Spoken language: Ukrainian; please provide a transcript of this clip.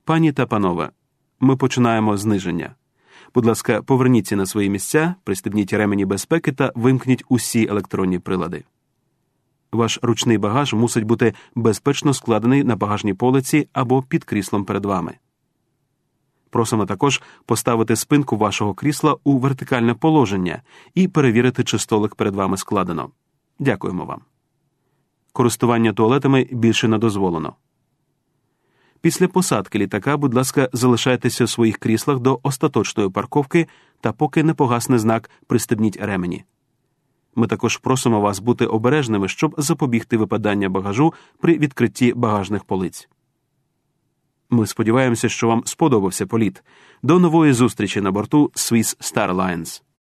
Пані та панове, ми починаємо зниження. Будь ласка, поверніться на свої місця, пристебніть ремені безпеки та вимкніть усі електронні прилади. Ваш ручний багаж мусить бути безпечно складений на багажній полиці або під кріслом перед вами. Просимо також поставити спинку вашого крісла у вертикальне положення і перевірити, чи столик перед вами складено. Дякуємо вам. Користування туалетами більше не дозволено. Після посадки літака, будь ласка, залишайтеся у своїх кріслах до остаточної парковки та поки не погасне знак «Пристебніть ремені». Ми також просимо вас бути обережними, щоб запобігти випаданню багажу при відкритті багажних полиць. Ми сподіваємося, що вам сподобався політ. До нової зустрічі на борту Swiss Star Alliance.